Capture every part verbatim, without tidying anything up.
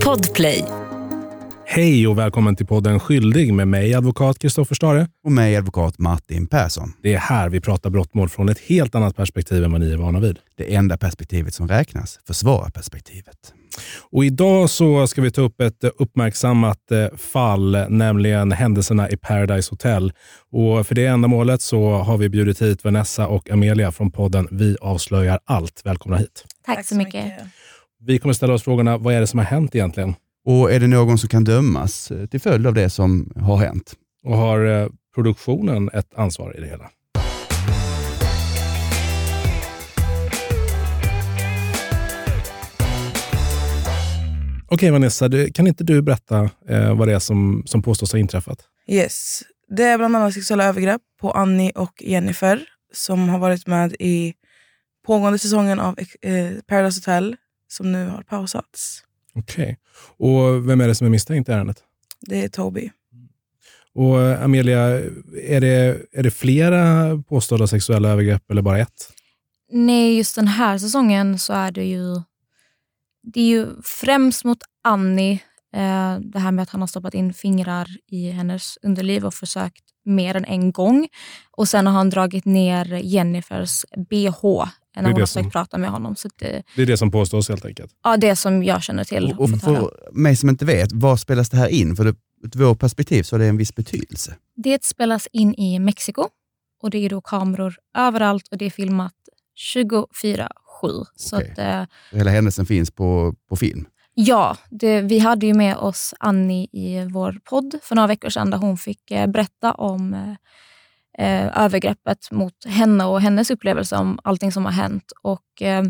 Podplay. Hej och välkommen till podden Skyldig med mig, advokat Kristoffer Stare. Och mig, advokat Martin Persson. Det är här vi pratar brottmål från ett helt annat perspektiv än vad ni är vana vid. Det enda perspektivet som räknas, försvararperspektivet. Och idag så ska vi ta upp ett uppmärksammat fall, nämligen händelserna i Paradise Hotel. Och för det ändamålet så har vi bjudit hit Vanessa och Amelia från podden Vi avslöjar allt. Välkomna hit. Tack, Tack så mycket. mycket. Vi kommer ställa oss frågorna, vad är det som har hänt egentligen? Och är det någon som kan dömas till följd av det som har hänt? Och har eh, produktionen ett ansvar i det hela? Okej Vanessa, kan inte du berätta eh, vad det är som, som påstås ha inträffat? Yes, det är bland annat sexuella övergrepp på Annie och Jennifer som har varit med i pågående säsongen av eh, Paradise Hotel som nu har pausats. Okej. Och vem är det som är misstänkt i ärendet? Det är Toby. Och Amelia, är det, är det flera påstådda sexuella övergrepp eller bara ett? Nej, just den här säsongen så är det ju det är ju främst mot Annie. Eh, det här med att han har stoppat in fingrar i hennes underliv och försökt mer än en gång. Och sen har han dragit ner Jennifers B H när hon har försökt som... prata med honom. Så det... det är det som påstås helt enkelt? Ja, det som jag känner till. Och, och för mig som inte vet, vad spelas det här in? För ur vårt perspektiv så har det en viss betydelse. Det spelas in i Mexiko. Och det är då kameror överallt och det är filmat tjugofyra sju. Så okay. att, eh, hela händelsen finns på, på film? Ja, det, vi hade ju med oss Annie i vår podd för några veckor sedan där hon fick eh, berätta om eh, övergreppet mot henne och hennes upplevelse om allting som har hänt. Och eh,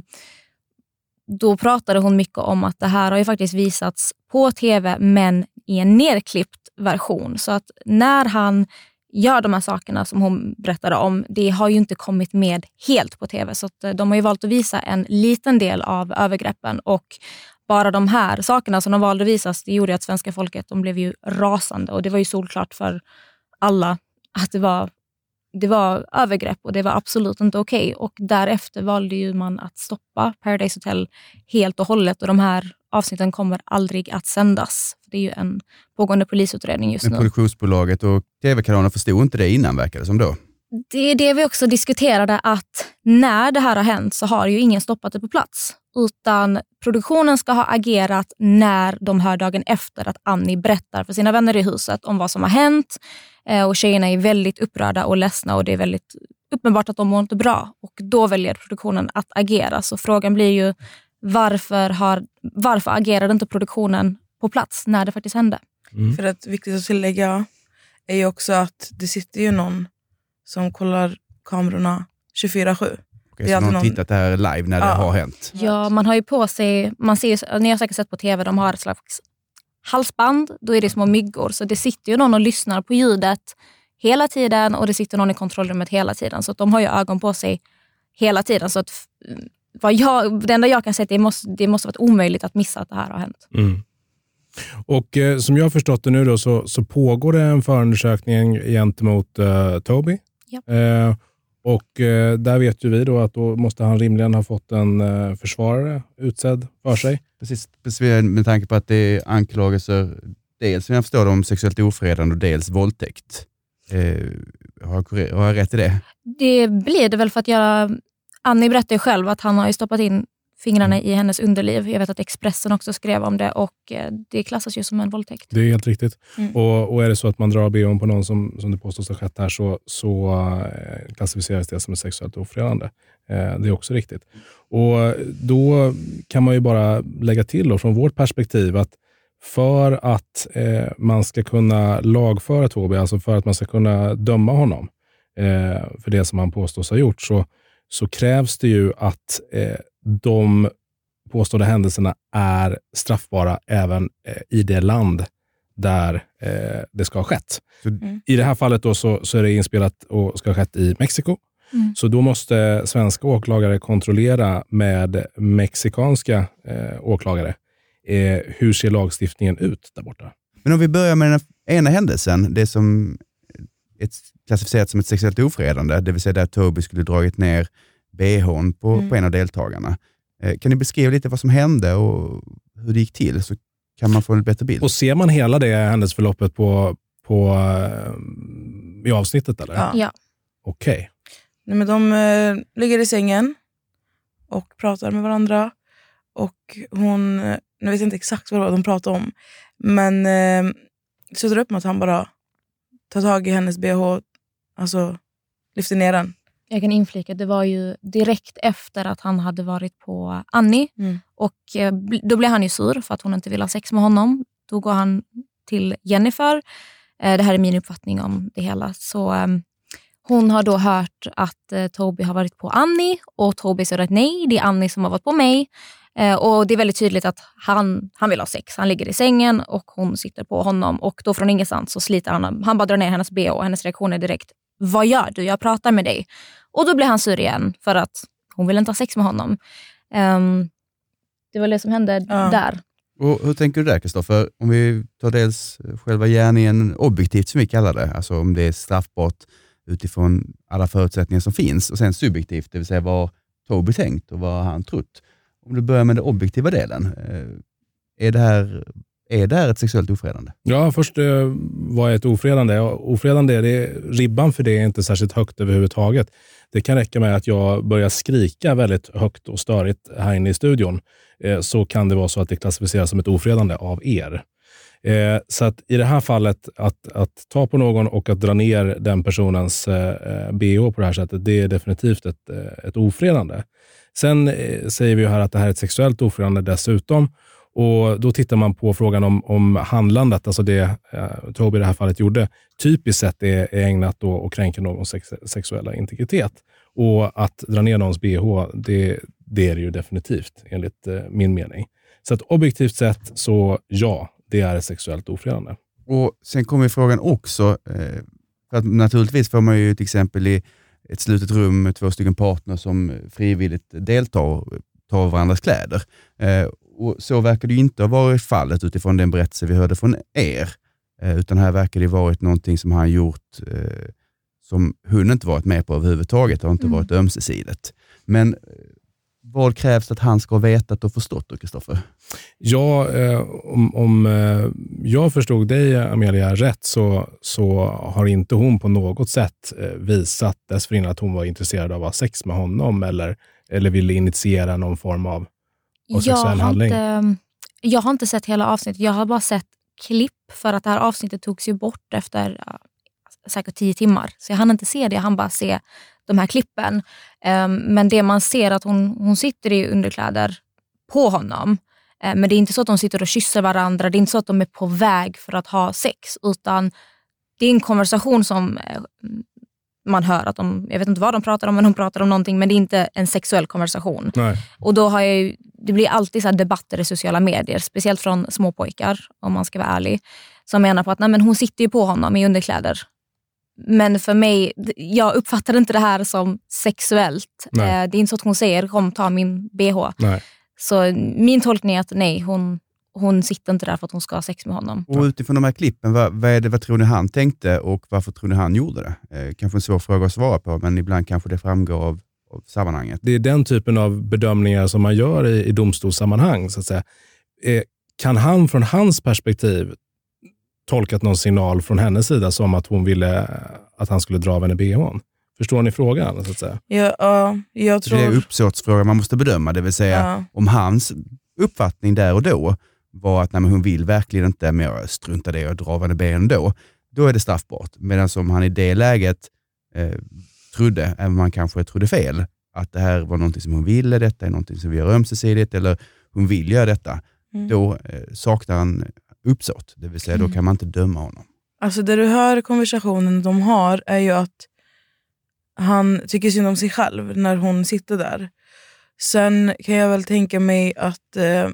då pratade hon mycket om att det här har ju faktiskt visats på tv men i en nerklippt version. Så att när han gör de här sakerna som hon berättade om, det har ju inte kommit med helt på tv. Så att de har ju valt att visa en liten del av övergreppen och bara de här sakerna som de valde att visas, det gjorde att svenska folket, de blev ju rasande. Och det var ju solklart för alla att det var, det var övergrepp och det var absolut inte okej. Okay. Och därefter valde ju man att stoppa Paradise Hotel helt och hållet. Och de här avsnitten kommer aldrig att sändas. Det är ju en pågående polisutredning just Men nu. Produktionsbolaget och tv-kanalerna förstod inte det innan, verkar det som då? Det är det vi också diskuterade, att när det här har hänt så har ju ingen stoppat det på plats. Utan produktionen ska ha agerat när de hör dagen efter att Annie berättar för sina vänner i huset om vad som har hänt. Och tjejerna är väldigt upprörda och ledsna och det är väldigt uppenbart att de mår inte bra. Och då väljer produktionen att agera. Så frågan blir ju varför, har, varför agerade inte produktionen på plats när det faktiskt hände? Mm. För att viktigt att tillägga är ju också att det sitter ju någon som kollar kamerorna tjugofyra sju. Okej, så någon har tittat det här live när det ja. har hänt? Ja, man har ju på sig, man ser, ni har säkert sett på tv, de har ett slags halsband, då är det små myggor. Så det sitter ju någon och lyssnar på ljudet hela tiden och det sitter någon i kontrollrummet hela tiden. Så att de har ju ögon på sig hela tiden. Så att vad jag, det enda jag kan säga är att det måste, det måste varit omöjligt att missa att det här har hänt. Mm. Och eh, som jag har förstått det nu då så, så pågår det en förundersökning gentemot eh, Toby. Ja. Eh, och eh, där vet ju vi då att då måste han rimligen ha fått en eh, försvarare utsedd för sig. Precis, precis med tanke på att det är anklagelser dels som jag förstår om sexuellt ofredande och dels våldtäkt. Eh, har, jag, har jag rätt i det? Det blir det väl för att jag... Annie berättade ju själv att han har ju stoppat in fingrarna mm. i hennes underliv. Jag vet att Expressen också skrev om det och det klassas ju som en våldtäkt. Det är helt riktigt. Mm. Och, och är det så att man drar B O på någon som, som det påstås ha skett här så, så äh, klassificeras det som ett sexuellt ofredande. Äh, det är också riktigt. Och då kan man ju bara lägga till då, från vårt perspektiv att för att äh, man ska kunna lagföra Toby, alltså för att man ska kunna döma honom äh, för det som han påstås ha gjort så, så krävs det ju att äh, de påstådda händelserna är straffbara även eh, i det land där eh, det ska ha skett. Mm. I det här fallet då så, så är det inspelat och ska ha skett i Mexiko. Mm. Så då måste svenska åklagare kontrollera med mexikanska eh, åklagare. Eh, hur ser lagstiftningen ut där borta? Men om vi börjar med den ena händelsen, det som är klassificerat som ett sexuellt ofredande, det vill säga där Toby skulle dragit ner B H:n på, mm. på en av deltagarna. Eh, kan ni beskriva lite vad som hände och hur det gick till? Så kan man få en bättre bild. Och ser man hela det händelseförloppet på, på, i avsnittet eller? Ja. Ja. Okej. Okay. Nej, men de eh, ligger i sängen och pratar med varandra. Och hon, nu vet jag inte exakt vad de pratar om, men eh, så drar upp med att han bara tar tag i hennes B H, alltså lyfter ner den. Jag kan inflika, det var ju direkt efter att han hade varit på Annie. Mm. Och eh, då blev han ju sur för att hon inte vill ha sex med honom. Då går han till Jennifer. Eh, det här är min uppfattning om det hela. Så eh, hon har då hört att eh, Toby har varit på Annie. Och Toby säger att nej, det är Annie som har varit på mig. Eh, och det är väldigt tydligt att han, han vill ha sex. Han ligger i sängen och hon sitter på honom. Och då från ingenstans så sliter han. Han bara drar ner hennes B H och hennes reaktion är direkt: vad gör du? Jag pratar med dig. Och då blir han sur igen för att hon vill inte ha sex med honom. Um, det var det som hände ja. där. Och hur tänker du där, Kristoffer? Om vi tar dels själva gärningen objektivt som vi kallar det. Alltså om det är straffbart utifrån alla förutsättningar som finns. Och sen subjektivt, det vill säga vad Toby tänkt och vad han trott. Om du börjar med den objektiva delen. Är det här... Är det här ett sexuellt ofredande? Ja, först eh, vad är ett ofredande? Ofredande, det är, ribban för det är inte särskilt högt överhuvudtaget. Det kan räcka med att jag börjar skrika väldigt högt och störigt här inne i studion. Eh, så kan det vara så att det klassificeras som ett ofredande av er. Eh, så att i det här fallet att, att ta på någon och att dra ner den personens eh, B H på det här sättet, det är definitivt ett, ett ofredande. Sen eh, säger vi ju här att det här är ett sexuellt ofredande dessutom. Och då tittar man på frågan om, om handlandet, alltså det eh, Toby i det här fallet gjorde, typiskt sett är, är ägnat då att kränka någons sex, sexuella integritet. Och att dra ner någons B H, det, det är det ju definitivt enligt eh, min mening. Så att objektivt sett så ja, det är ett sexuellt ofredande. Och sen kommer frågan också, eh, för att naturligtvis får man ju ett exempel i ett slutet rum med två stycken partner som frivilligt deltar och tar varandras kläder. Eh, Och så verkar det inte ha varit fallet utifrån den berättelse vi hörde från er. Eh, utan här verkar det varit någonting som han gjort eh, som hon inte varit med på överhuvudtaget. Det har inte mm. varit ömsesidigt. Men eh, vad krävs att han ska ha vetat och förstått då, Kristoffer? Ja, eh, om, om eh, jag förstod dig, Amelia, rätt så, så har inte hon på något sätt eh, visat dessförinnan att hon var intresserad av att ha sex med honom eller, eller ville initiera någon form av Jag har, inte, jag har inte sett hela avsnittet. Jag har bara sett klipp för att det här avsnittet togs ju bort efter ja, säkert tio timmar. Så jag hann inte se det. Jag hann bara se de här klippen. Um, men det man ser att hon, hon sitter i underkläder på honom. Um, men det är inte så att de sitter och kysser varandra. Det är inte så att de är på väg för att ha sex. Utan det är en konversation som uh, man hör att de, jag vet inte vad de pratar om, men de pratar om någonting, men det är inte en sexuell konversation. Nej. Och då har jag ju, det blir alltid så här debatter i sociala medier, speciellt från småpojkar, om man ska vara ärlig, som menar på att nej, men hon sitter ju på honom i underkläder. Men för mig, jag uppfattar inte det här som sexuellt. Nej. Det är inte så att hon säger, kom ta min B H. Nej. Så min tolkning är att nej, hon Hon sitter inte där för att hon ska ha sex med honom. Och utifrån de här klippen, vad, vad, är det, vad tror ni han tänkte och varför tror ni han gjorde det? Eh, kanske en svår fråga att svara på, men ibland kanske det framgår av, av sammanhanget. Det är den typen av bedömningar som man gör i, i domstolssammanhang. Så att säga. Eh, kan han från hans perspektiv tolkat någon signal från hennes sida som att hon ville att han skulle dra av henne B H:n? Förstår ni frågan? Så att säga? Ja, uh, jag tror... Det är uppsåtsfrågan man måste bedöma, det vill säga uh. om hans uppfattning där och då var att nej, men hon vill verkligen inte, men jag struntar det och drar av henne ben då. Då är det straffbart. Medan som han i det läget eh, trodde, även om han kanske trodde fel, att det här var någonting som hon ville, detta är någonting som vi gör ömsesidigt, eller hon vill göra detta, mm. då eh, saknar han uppsåt. Det vill säga, mm. då kan man inte döma honom. Alltså det du hör i konversationen de har är ju att han tycker synd om sig själv när hon sitter där. Sen kan jag väl tänka mig att eh,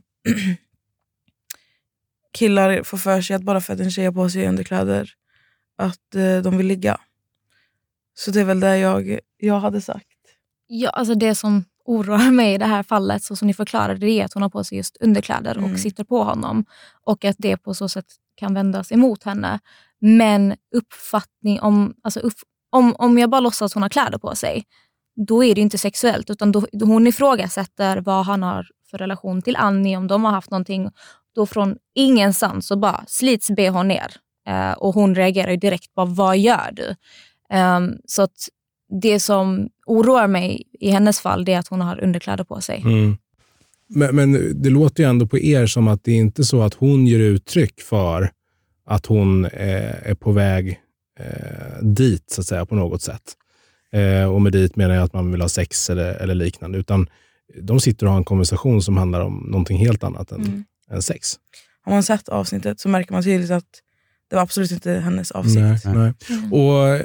killar får för sig att bara för att en tjej har på sig underkläder att eh, de vill ligga. Så det är väl det jag, jag hade sagt. Ja, alltså det som oroar mig i det här fallet, så som ni förklarade, det är att hon har på sig just underkläder och mm. sitter på honom. Och att det på så sätt kan vändas emot henne. Men uppfattning om, alltså upp, om, om jag bara låtsas att hon har kläder på sig, då är det inte sexuellt, utan då, hon ifrågasätter vad han har för relation till Annie, om de har haft någonting. då från ingenstans så bara slits B H ner. Uh, och hon reagerar ju direkt på vad gör du? Um, så att det som oroar mig i hennes fall det är att hon har underkläder på sig. Mm. Men, men det låter ju ändå på er som att det är inte så att hon ger uttryck för att hon eh, är på väg eh, dit så att säga på något sätt. Eh, och med dit menar jag att man vill ha sex eller, eller liknande. Utan de sitter och har en konversation som handlar om någonting helt annat än, mm. än sex. Har man sett avsnittet så märker man tydligt att det var absolut inte hennes avsikt. Nej, nej. Mm. Och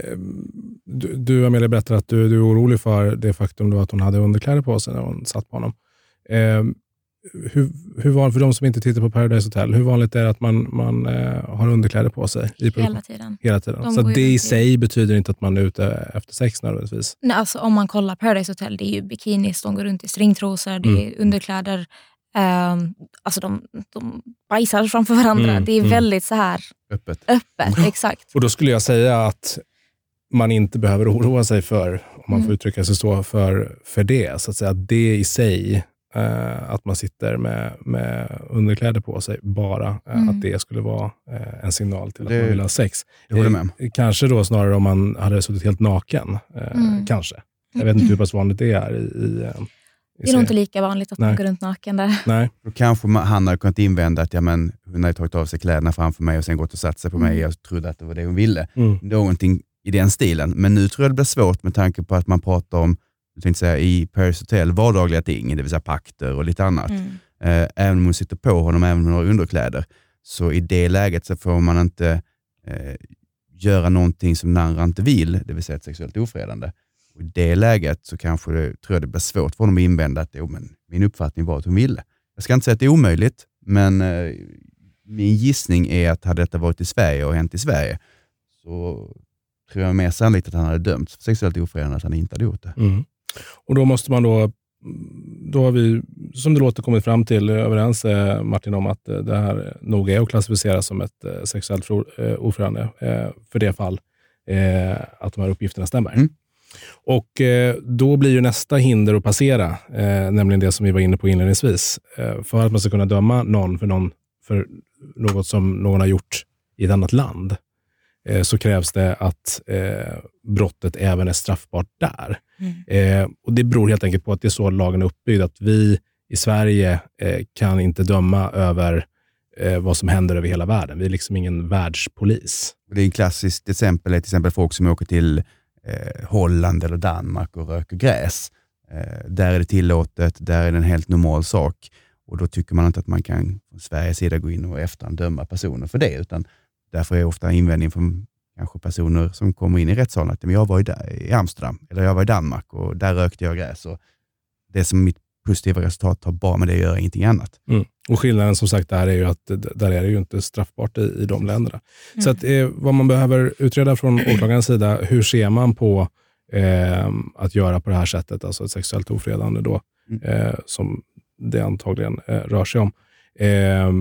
du, du Amelia berättar att du, du är orolig för det faktum då att hon hade underkläder på sig när hon satt på honom. Eh, hur, hur var, för de som inte tittar på Paradise Hotel, hur vanligt är det att man, man eh, har underkläder på sig? I Hela tiden. Hela tiden. De så det i till. sig betyder inte att man är ute efter sex nödvändigtvis? Nej, alltså om man kollar Paradise Hotel, det är ju bikinis, de går runt i stringtrosor, det är mm. underkläder. Um, alltså de, de bajsar framför varandra. Mm. Det är mm. väldigt så här öppet. öppet mm. Exakt. Och då skulle jag säga att man inte behöver oroa sig för, om man mm. får uttrycka sig så, för, för det. Så att säga, det i sig, eh, att man sitter med, med underkläder på sig bara, eh, mm. att det skulle vara eh, en signal till att det, man vill ha sex. Eh, kanske då snarare om man hade suttit helt naken. Eh, mm. Kanske. Jag vet inte hur pass vanligt det är i, i det är nog inte lika vanligt att Nej. man går runt naken där. Nej. Då kanske man, han hade kunnat invända att ja, men, hon hade tagit av sig kläderna framför mig och sen gått och satt sig på mm. mig och trodde att det var det hon ville. Mm. Någonting i den stilen. Men nu tror jag det blir svårt med tanke på att man pratar om, jag tänkte säga, i Paradise Hotel vardagliga ting, det vill säga pakter och lite annat. Mm. Eh, även om hon sitter på honom, även om hon har underkläder. Så i det läget så får man inte eh, göra någonting som den andra inte vill, det vill säga ett sexuellt ofredande. Och i det läget så kanske det, tror jag det blir svårt för honom att invända att jo, men min uppfattning var att hon ville. Jag ska inte säga att det är omöjligt, men eh, min gissning är att hade detta varit i Sverige och hänt i Sverige så tror jag mer sannolikt att han hade dömts för sexuellt ofredande att han inte hade gjort det. Mm. Och då måste man då, då har vi, som det låter, kommit fram till överens eh, Martin om att eh, det här nog är att klassificera som ett eh, sexuellt eh, ofredande eh, för det fall eh, att de här uppgifterna stämmer. Mm. Och eh, då blir ju nästa hinder att passera, eh, nämligen det som vi var inne på inledningsvis. Eh, för att man ska kunna döma någon för, någon för något som någon har gjort i ett annat land eh, så krävs det att eh, brottet även är straffbart där. Mm. Eh, och det beror helt enkelt på att det är så lagen är uppbyggd, att vi i Sverige eh, kan inte döma över eh, vad som händer över hela världen. Vi är liksom ingen världspolis. Det är en klassiskt exempel, till exempel folk som åker till Eh, Holland eller Danmark och röker gräs. Eh, där är det tillåtet, där är det en helt normal sak. Och då tycker man inte att man kan från Sveriges sida gå in och efterhand döma personer för det. Utan därför är ofta invändning från kanske personer som kommer in i rättssalen att jag var i, där, i Amsterdam eller jag var i Danmark och där rökte jag gräs. Och det som mitt positiva resultat har bara med det att göra, ingenting annat. Mm. Och skillnaden som sagt där är ju att där är det ju inte straffbart i, i de länderna. Mm. Så att, eh, vad man behöver utreda från åklagarens sida, hur ser man på eh, att göra på det här sättet, alltså ett sexuellt ofredande då, mm. eh, som det antagligen eh, rör sig om. Eh,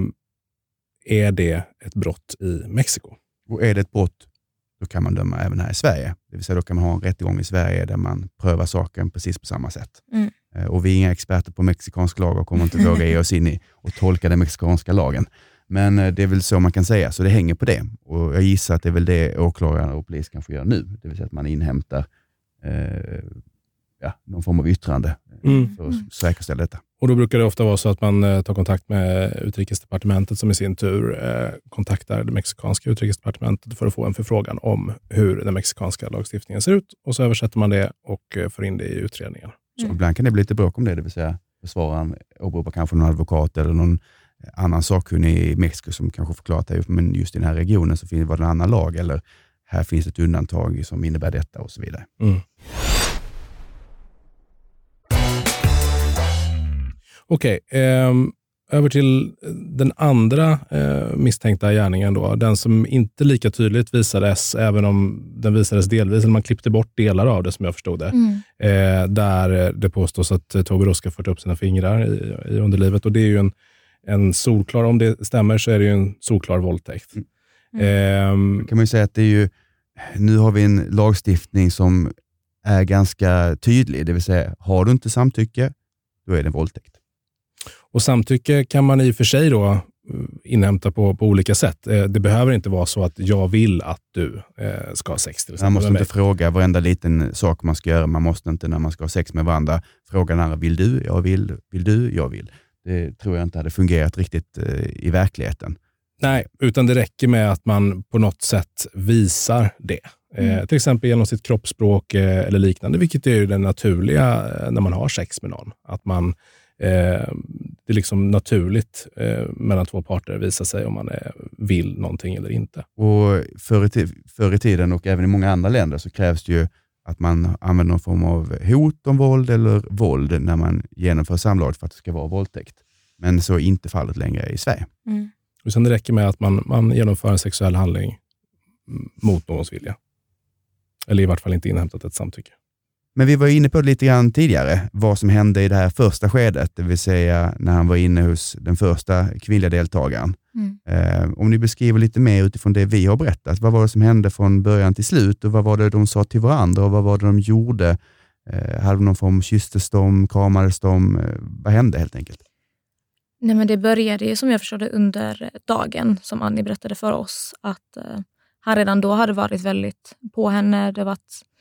är det ett brott i Mexiko? Och är det ett brott, då kan man döma även här i Sverige. Det vill säga då kan man ha en rättegång i Sverige där man prövar saken precis på samma sätt. Mm. Och vi är inga experter på mexikansk lag och kommer inte våga ge oss in i och tolka den mexikanska lagen. Men det är väl så man kan säga, så det hänger på det. Och jag gissar att det är väl det åklagare och polis kanske gör nu. Det vill säga att man inhämtar eh, ja, någon form av yttrande mm. för att säkerställa detta. Och då brukar det ofta vara så att man eh, tar kontakt med utrikesdepartementet som i sin tur eh, kontaktar det mexikanska utrikesdepartementet för att få en förfrågan om hur den mexikanska lagstiftningen ser ut. Och så översätter man det och eh, får in det i utredningen. Så mm. ibland kan det bli lite bråk om det, det vill säga försvararen åberopar kanske någon advokat eller någon annan sakkunnig i Mexiko som kanske förklarat att men just i den här regionen så finns det en annan lag eller här finns ett undantag som innebär detta och så vidare. Mm. Okej, okay, eh, över till den andra eh, misstänkta gärningen då. Den som inte lika tydligt visades, även om den visades delvis, eller man klippte bort delar av det som jag förstod det. Mm. Eh, där det påstås att Toby Roska fört upp sina fingrar i, i underlivet. Och det är ju en, en solklar, om det stämmer så är det ju en solklar våldtäkt. Mm. Mm. Eh, kan man ju säga att det är ju, nu har vi en lagstiftning som är ganska tydlig. Det vill säga, har du inte samtycke, då är det en våldtäkt. Och samtycke kan man i och för sig då inhämta på, på olika sätt. Eh, det behöver inte vara så att jag vill att du eh, ska ha sex till exempel. Man måste inte fråga varenda liten sak man ska göra. Man måste inte när man ska ha sex med varandra fråga den andra, vill du? Jag vill. Vill du? Jag vill. Det tror jag inte hade fungerat riktigt eh, i verkligheten. Nej, utan det räcker med att man på något sätt visar det. Mm. Eh, till exempel genom sitt kroppsspråk eh, eller liknande, vilket är ju det naturliga eh, när man har sex med någon. Att man, eh, det är liksom naturligt eh, mellan två parter visar sig om man eh, vill någonting eller inte. Och förr i, t- förr i tiden och även i många andra länder så krävs det ju att man använder någon form av hot om våld eller våld när man genomför samlag för att det ska vara våldtäkt. Men så är inte fallet längre i Sverige. Mm. Utan det räcker med att man, man genomför en sexuell handling mot någons vilja. Eller i vart fall inte inhämtat ett samtycke. Men vi var inne på det lite grann tidigare, vad som hände i det här första skedet, det vill säga när han var inne hos den första kvinnliga deltagaren. Mm. Eh, om ni beskriver lite mer utifrån det vi har berättat, vad var det som hände från början till slut och vad var det de sa till varandra och vad var det de gjorde? Eh, hade någon form kysstes de, kramades de, eh, vad hände helt enkelt? Nej, men det började ju som jag förstod det under dagen som Annie berättade för oss att eh, han redan då hade varit väldigt på henne. Det var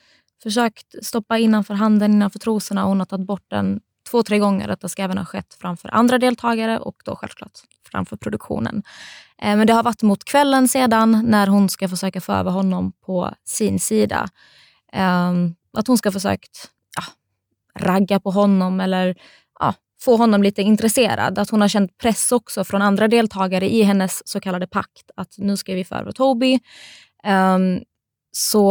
försökt stoppa innanför handen, innanför trosorna och hon har tagit bort den två, tre gånger. Att det ska även ha skett framför andra deltagare och då självklart framför produktionen. Eh, men det har varit mot kvällen sedan när hon ska försöka få över honom på sin sida. Eh, att hon ska försökt ja, ragga på honom eller ja, få honom lite intresserad. Att hon har känt press också från andra deltagare i hennes så kallade pakt. Att nu ska vi få över Toby. Um, så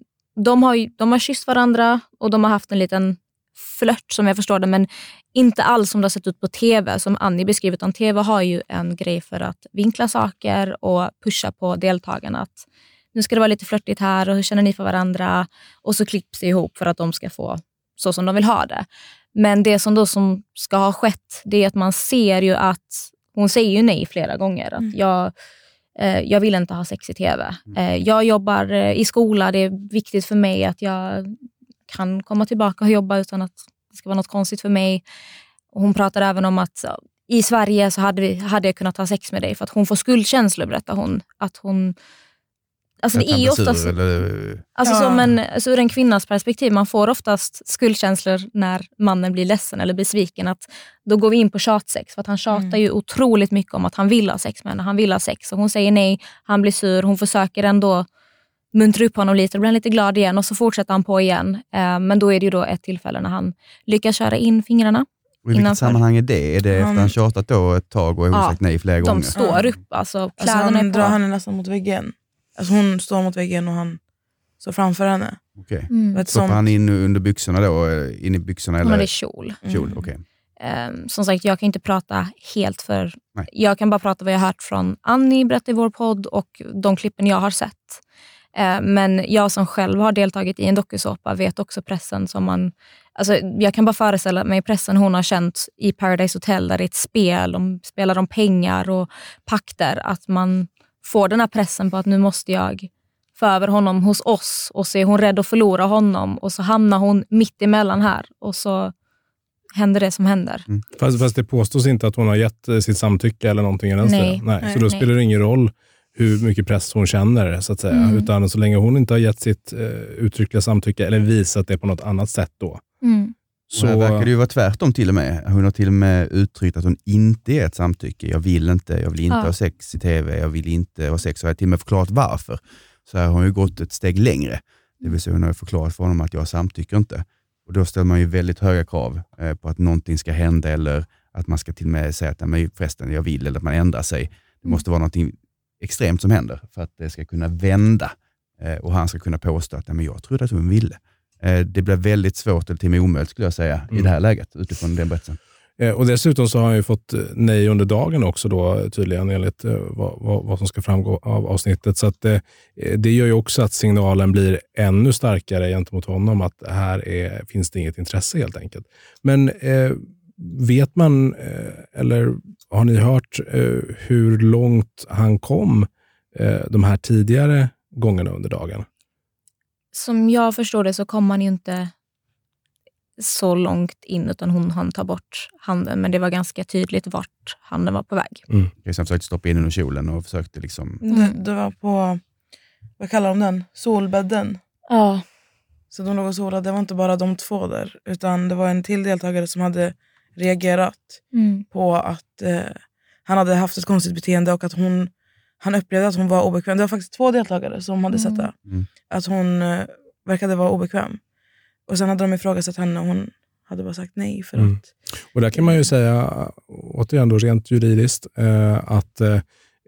de har, de har kysst varandra och de har haft en liten flört som jag förstår det. Men inte alls som det har sett ut på tv som Annie beskriver. Utan tv har ju en grej för att vinkla saker och pusha på deltagarna. Att nu ska det vara lite flörtigt här och hur känner ni för varandra? Och så klipps det ihop för att de ska få så som de vill ha det. Men det som då som ska ha skett, det är att man ser ju att hon säger ju nej flera gånger. Att mm. jag, eh, jag vill inte ha sex i tv. Eh, jag jobbar eh, i skola, det är viktigt för mig att jag kan komma tillbaka och jobba utan att det ska vara något konstigt för mig. Och hon pratar även om att så, i Sverige så hade, vi, hade jag kunnat ha sex med dig för att hon får skuldkänslor, berättar hon. Att hon... Alltså det är ju oftast, eller... alltså ja. som en, alltså ur en kvinnas perspektiv, man får oftast skuldkänslor när mannen blir ledsen eller besviken. Att då går vi in på tjatsex för att han tjatar mm. ju otroligt mycket om att han vill ha sex med henne. Han vill ha sex och hon säger nej, han blir sur, hon försöker ändå muntra upp honom lite och blir lite glad igen och så fortsätter han på igen. Eh, men då är det ju då ett tillfälle när han lyckas köra in fingrarna. Och i vilket sammanhang är det? Är det efter han tjatat då ett tag och hon ja, sagt nej flera de gånger? De står upp, alltså kläderna alltså han är på. drar henne nästan mot väggen. Alltså hon står mot väggen och han står framför henne. Okej. Okay. Mm. Stoppar han in under byxorna då? In i byxorna? Eller? Ja, det är kjol. Kjol, mm. okej. Okay. Um, som sagt, jag kan inte prata helt för... Nej. Jag kan bara prata vad jag har hört från Annie berätta i vår podd och de klippen jag har sett. Uh, men jag som själv har deltagit i en dokusåpa vet också pressen som man... Alltså, jag kan bara föreställa mig pressen hon har känt i Paradise Hotel där det är ett spel. De spelar om pengar och pakter. Att man får den här pressen på att nu måste jag få över honom hos oss och så är hon rädd att förlora honom och så hamnar hon mitt emellan här och så händer det som händer. Mm. Fast, fast det påstås inte att hon har gett sitt samtycke eller någonting. Nej. Nej. Nej. Så då spelar det ingen roll hur mycket press hon känner så att säga. Mm. Utan så länge hon inte har gett sitt uh, uttryckliga samtycke eller visat det på något annat sätt då. Mm. Så här verkar det ju vara tvärtom till och med. Hon har till och med uttryckt att hon inte ger ett samtycke. Jag vill inte, jag vill inte ja. ha sex i tv, jag vill inte ha sex. Och jag har till och med förklarat varför. Så här har hon ju gått ett steg längre. Det vill säga hon har förklarat för honom att jag samtycker inte. Och då ställer man ju väldigt höga krav eh, på att någonting ska hända eller att man ska till och med säga att nej, förresten jag vill eller att man ändrar sig. Det måste vara någonting extremt som händer för att det ska kunna vända eh, och han ska kunna påstå att nej, men jag trodde att hon ville. Det blir väldigt svårt eller till och med omöjligt skulle jag säga mm. i det här läget utifrån den berättelsen. Och dessutom så har han ju fått nej under dagen också då tydligen enligt vad, vad, vad som ska framgå av avsnittet. Så att det, det gör ju också att signalen blir ännu starkare gentemot honom att här är, finns det inget intresse helt enkelt. Men eh, vet man eh, eller har ni hört eh, hur långt han kom eh, de här tidigare gångerna under dagen? Som jag förstår det så kommer man ju inte så långt in utan hon hann ta bort handen. Men det var ganska tydligt vart handen var på väg. Mm. Jag försökte stoppa in den i kjolen och försökte liksom... Det, det var på, vad kallar de den? Solbädden. Ja. Så de låg och solade. Det var inte bara de två där. Utan det var en till deltagare som hade reagerat Mm. på att eh, han hade haft ett konstigt beteende och att hon, han upplevde att hon var obekväm. Det var faktiskt två deltagare som hade sett det. Mm. Att hon eh, verkade vara obekväm. Och sen hade de ifrågasatt henne och hon hade bara sagt nej. För Mm. att, Och där kan man ju säga, återigen då rent juridiskt, eh, att eh,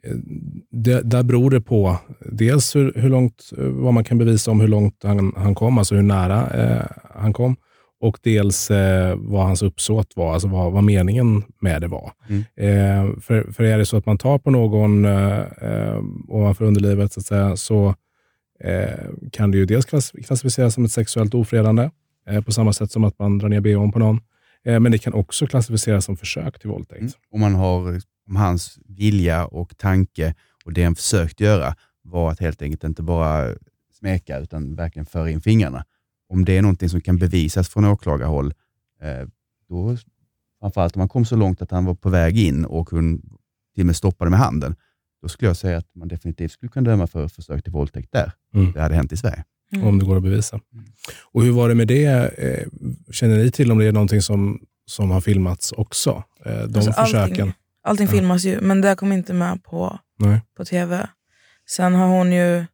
det, där beror det på dels hur, hur långt, vad man kan bevisa om hur långt han, han kom, alltså hur nära eh, han kom. Och dels eh, vad hans uppsåt var, alltså vad, vad meningen med det var. Mm. Eh, för, för är det så att man tar på någon eh, ovanför underlivet så, att säga, så eh, kan det ju dels klass, klassificeras som ett sexuellt ofredande, eh, på samma sätt som att man drar ner B H:n på någon. Eh, men det kan också klassificeras som försök till våldtäkt. Mm. Om man har om hans vilja och tanke och det han försökt göra var att helt enkelt inte bara smeka utan verkligen föra in fingrarna. Om det är någonting som kan bevisas från åklagarhåll, eh, då framförallt om man kom så långt att han var på väg in och hon till och med stoppade med handen, då skulle jag säga att man definitivt skulle kunna döma för försök till våldtäkt där. Mm. Det hade hänt i Sverige. mm. Om det går att bevisa. Mm. Och hur var det med det? Eh, känner ni till om det är någonting som, som har filmats också? Eh, de Alltså, försöken. Allting, allting Ja. filmas ju, men det kom inte med på, Nej. på tv. Sen har hon ju...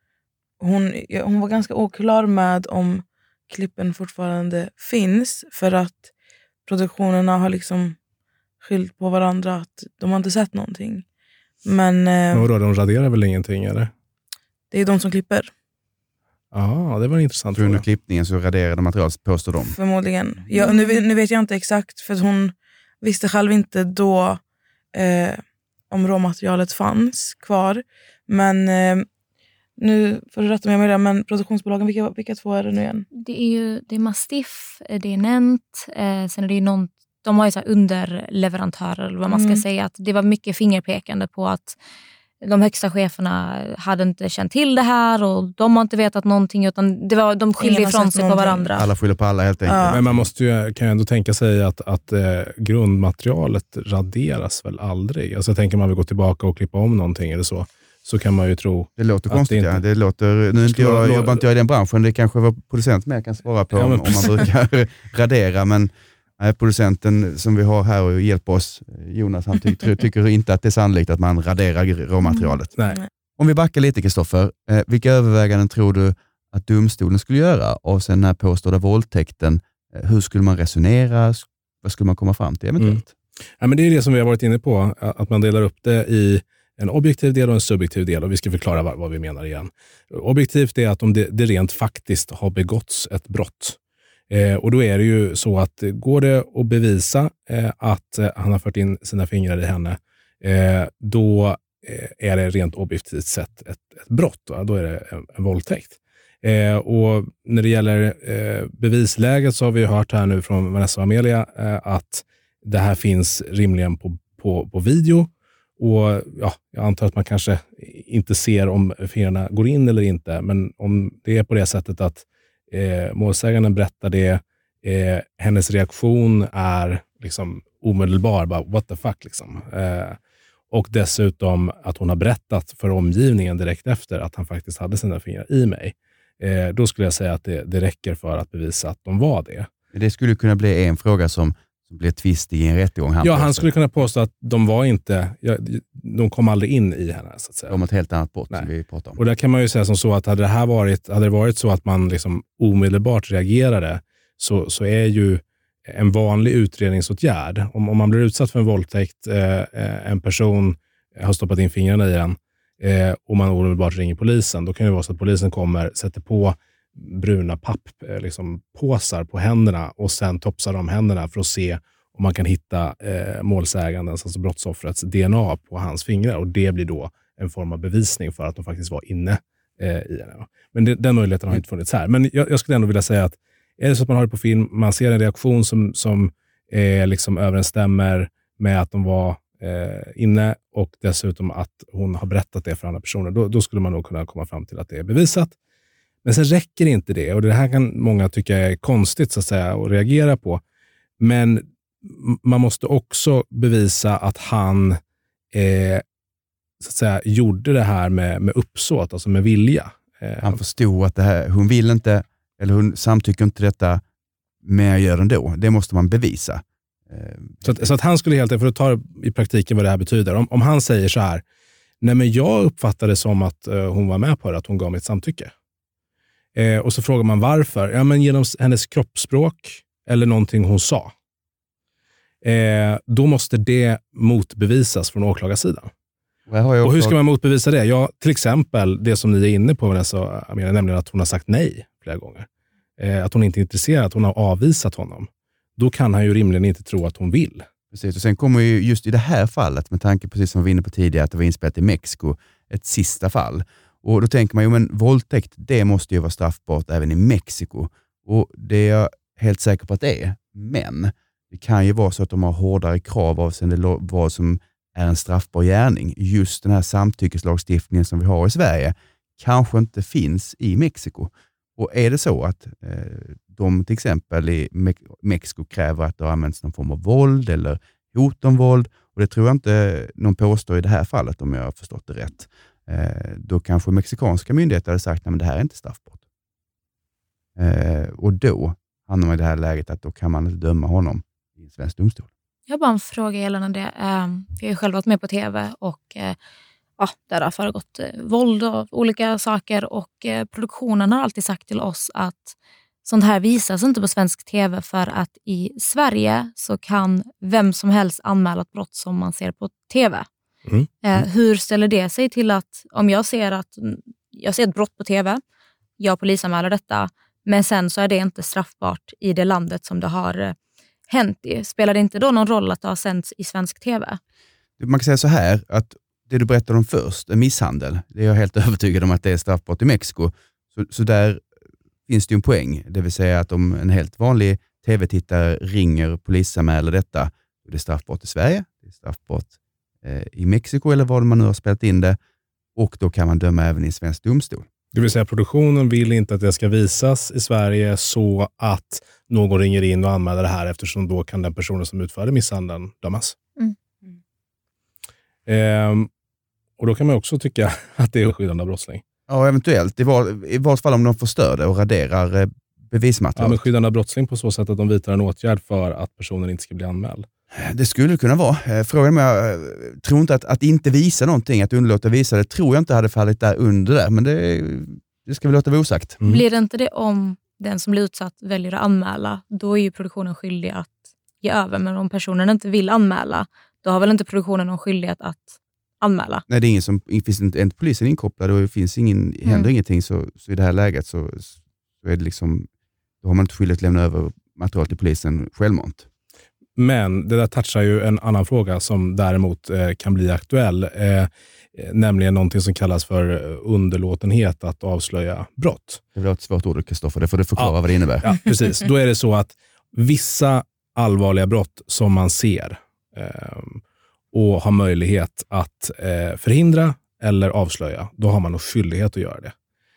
Hon, hon var ganska oklar med om klippen fortfarande finns. För att produktionerna har liksom skyllt på varandra att de har inte sett någonting. Men eh, Och då, de raderar väl ingenting, eller? det är de som klipper, Ja, det var en intressant Så under fråga. klippningen så raderade materialet, påstår de. förmodligen. Jag, nu, nu vet jag inte exakt, för hon visste själv inte då eh, om råmaterialet fanns kvar. Men eh, nu får du rätta mig med det, men produktionsbolagen, vilka, vilka två är det nu igen? Det är ju det är Mastiff, det är Nent, eh, sen är det ju någon, de har ju så här underleverantörer eller vad man ska Mm. säga. Att det var mycket fingerpekande på att de högsta cheferna hade inte känt till det här och de har inte vetat någonting, utan det var, de skyllde Ingen har ifrån sett sig på någonting. varandra. Alla skyller på alla helt enkelt. Ja. Men man måste ju, kan ju ändå tänka sig att, att eh, grundmaterialet raderas väl aldrig. Alltså jag tänker man vill gå tillbaka och klippa om någonting eller så. Så kan man ju tro. Det låter Att konstigt. det Det, inte- ja. det låter, nu inte Skulle vara- jag, jobbar inte jag i den branschen, det kanske var producent med kan svara på Ja, men om, om man brukar radera, men nej, producenten som vi har här och hjälper oss, Jonas, han ty, ty, tycker inte att det är sannolikt att man raderar råmaterialet. Nej. Om vi backar lite, Kristoffer, eh, vilka överväganden tror du att domstolen skulle göra avseende den här påstådda våldtäkten? Eh, hur skulle man resonera? Vad skulle man komma fram till eventuellt? Mm. Ja, men det är det som vi har varit inne på, att man delar upp det i en objektiv del och en subjektiv del, och vi ska förklara vad, vad vi menar igen. Objektivt är att om det, det rent faktiskt har begåtts ett brott. Eh, och då är det ju så att går det att bevisa eh, att eh, han har fört in sina fingrar i henne, eh, då eh, är det rent objektivt sett ett, ett brott. Va? Då är det en, en våldtäkt. Eh, och när det gäller eh, bevisläget så har vi hört här nu från Vanessa och Amelia eh, att det här finns rimligen på, på, på video. Och ja, jag antar att man kanske inte ser om fingrarna går in eller inte, men om det är på det sättet att eh, målsäganden berättar det, eh, hennes reaktion är liksom omedelbar, bara what the fuck liksom. Eh, och dessutom att hon har berättat för omgivningen direkt efter att han faktiskt hade sina fingrar i mig. Eh, då skulle jag säga att det, det räcker för att bevisa att de var det. Det skulle kunna bli en fråga som, som blir tvistig i en rättegång. Ja, han skulle kunna påstå att de var inte, ja, de kom aldrig in i henne så att säga. om ett helt annat brott som Nej. vi pratar om. Och där kan man ju säga som så att hade det här varit, hade det varit så att man liksom omedelbart reagerade, så, så är ju en vanlig utredningsåtgärd. Om, om man blir utsatt för en våldtäkt, eh, en person har stoppat in fingrarna i den eh, och man omedelbart ringer polisen, då kan det vara så att polisen kommer, sätter på bruna papp, eh, liksom påsar på händerna och sen topsar de händerna för att se om man kan hitta eh, målsägandens, alltså brottsoffrets D N A på hans fingrar, och det blir då en form av bevisning för att de faktiskt var inne eh, i henne. Men det, den möjligheten har inte funnits här. Men jag, jag skulle ändå vilja säga att är det så att man har det på film, man ser en reaktion som, som eh, liksom överensstämmer med att de var eh, inne och dessutom att hon har berättat det för andra personer, då, då skulle man nog kunna komma fram till att det är bevisat. Men sen räcker inte det, och det här kan många tycka är konstigt så att säga och reagera på. Men man måste också bevisa att han eh, så att säga, gjorde det här med, med uppsåt, alltså med vilja. Eh, han förstod att det här, hon vill inte, eller hon samtycker inte detta, men jag gör det ändå. Det måste man bevisa. Eh, så, att, så att han skulle helt enkelt, för att ta i praktiken vad det här betyder. Om, om han säger så här, nej men jag uppfattade det som att eh, hon var med på det, att hon gav mig ett samtycke. Eh, och så frågar man varför. Ja, men genom hennes kroppsspråk eller någonting hon sa. Eh, då måste det motbevisas från åklagarsidan. Och, och hur ska man motbevisa det? Ja, till exempel det som ni är inne på, Vanessa, Amelia, nämligen att hon har sagt nej flera gånger. Eh, att hon inte är intresserad, att hon har avvisat honom. Då kan han ju rimligen inte tro att hon vill. Precis, och sen kommer ju just i det här fallet, med tanke precis som vi var inne på tidigare, att det var inspelat i Mexiko, ett sista fall. Och då tänker man ju, men våldtäkt, det måste ju vara straffbart även i Mexiko. Och det är jag helt säker på att det är. Men det kan ju vara så att de har hårdare krav avseende vad som är en straffbar gärning. Just den här samtyckeslagstiftningen som vi har i Sverige kanske inte finns i Mexiko. Och är det så att eh, de till exempel i Me- Mexiko kräver att det har använts någon form av våld eller hot om våld, och det tror jag inte någon påstår i det här fallet om jag har förstått det rätt, eh, då kanske mexikanska myndigheter hade sagt att det här är inte straffbart. Eh, och då hamnar man i det här läget att då kan man inte döma honom i en svensk domstol. Jag har bara en fråga gällande det. Vi har ju själv varit med på tv och ja, där har föregått våld och olika saker, och produktionen har alltid sagt till oss att sånt här visas inte på svensk tv för att i Sverige så kan vem som helst anmäla ett brott som man ser på tv. Mm. Mm. Hur ställer det sig till att om jag ser att jag ser ett brott på tv, jag polisanmäler detta, men sen så är det inte straffbart i det landet som det har hänt i. Spelar det inte då någon roll att det har sänds i svensk tv? Man kan säga så här, att det du berättade om först, en misshandel, det är jag helt övertygad om att det är straffbart i Mexiko. Så, så där finns det ju en poäng. Det vill säga att om en helt vanlig tv-tittare ringer polisanmäler detta, då är det straffbart i Sverige, det är straffbart eh, i Mexiko eller var man nu har spelat in det, och då kan man döma även i svensk domstol. Det vill säga produktionen vill inte att det ska visas i Sverige så att någon ringer in och anmäler det här, eftersom då kan den personen som utförde misshandeln dömas. Mm. Ehm, och då kan man också tycka att det är skyddande av brottsling. Ja, eventuellt. I, var, i vart fall om de förstör det och raderar eh, bevismaterial. Ja, men skyddande av brottsling på så sätt att de vidtar en åtgärd för att personen inte ska bli anmäld. Det skulle kunna vara. Frågan är, jag tror inte att, att inte visa någonting, att underlåta visa det, tror jag inte hade fallit där under där, men det, det ska vi låta vara osagt. Mm. Blir det inte det om den som blir utsatt väljer att anmäla, då är ju produktionen skyldig att ge över, men om personen inte vill anmäla, då har väl inte produktionen någon skyldighet att anmäla? Nej, det är ingen som, finns inte, inte polisen inkopplad och det finns ingen, händer mm. ingenting, så, så i det här läget så, så är det liksom, då har man inte skyldighet att lämna över material till polisen självmant. Men det där touchar ju en annan fråga som däremot eh, kan bli aktuell. Eh, nämligen någonting som kallas för underlåtenhet att avslöja brott. Det var ett svårt ord, Kristoffer. Det får du förklara ja. vad det innebär. Ja, precis. Då är det så att vissa allvarliga brott som man ser eh, och har möjlighet att eh, förhindra eller avslöja, då har man nog skyldighet att göra det.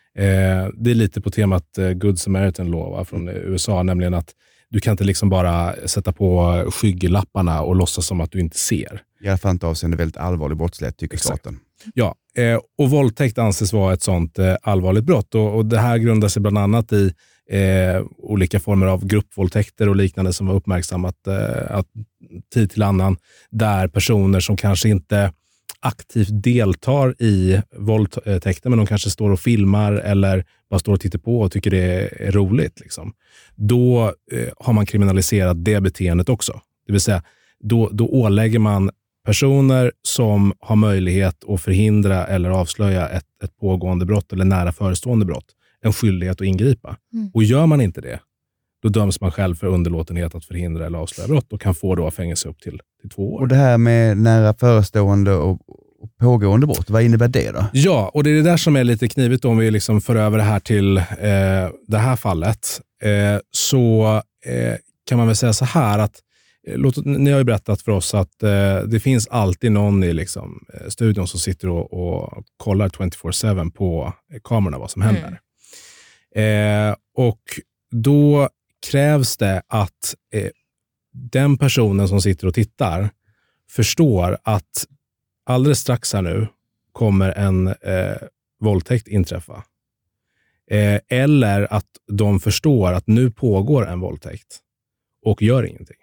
Eh, det är lite på temat eh, Good Samaritan Law, va, från U S A, nämligen att du kan inte liksom bara sätta på skygglapparna och låtsas som att du inte ser. I alla fall inte avseende väldigt allvarlig brottslighet, tycker Exakt. staten. Ja, eh, och våldtäkt anses vara ett sånt eh, allvarligt brott. Och, och det här grundar sig bland annat i eh, olika former av gruppvåldtäkter och liknande som var uppmärksammat eh, att, tid till annan. Där personer som kanske inte aktivt deltar i våldtäkter, men de kanske står och filmar eller bara står och tittar på och tycker det är roligt. Liksom. Då eh, har man kriminaliserat det beteendet också. Det vill säga, då, då ålägger man personer som har möjlighet att förhindra eller avslöja ett, ett pågående brott eller nära förestående brott en skyldighet att ingripa. Mm. Och gör man inte det, då döms man själv för underlåtenhet att förhindra eller avslöja brott och kan få då fängelse upp till, till två år. Och det här med nära förestående och, och pågående brott, vad innebär det då? Ja, och det är det där som är lite knivigt om vi liksom för över det här till eh, det här fallet. Eh, så eh, kan man väl säga så här att eh, låt, ni har ju berättat för oss att eh, det finns alltid någon i liksom, eh, studion som sitter och, och kollar tjugofyra sju på eh, kamerorna vad som händer. Eh, och då krävs det att eh, den personen som sitter och tittar förstår att alldeles strax här nu kommer en eh, våldtäkt inträffa. Eh, eller att de förstår att nu pågår en våldtäkt och gör ingenting.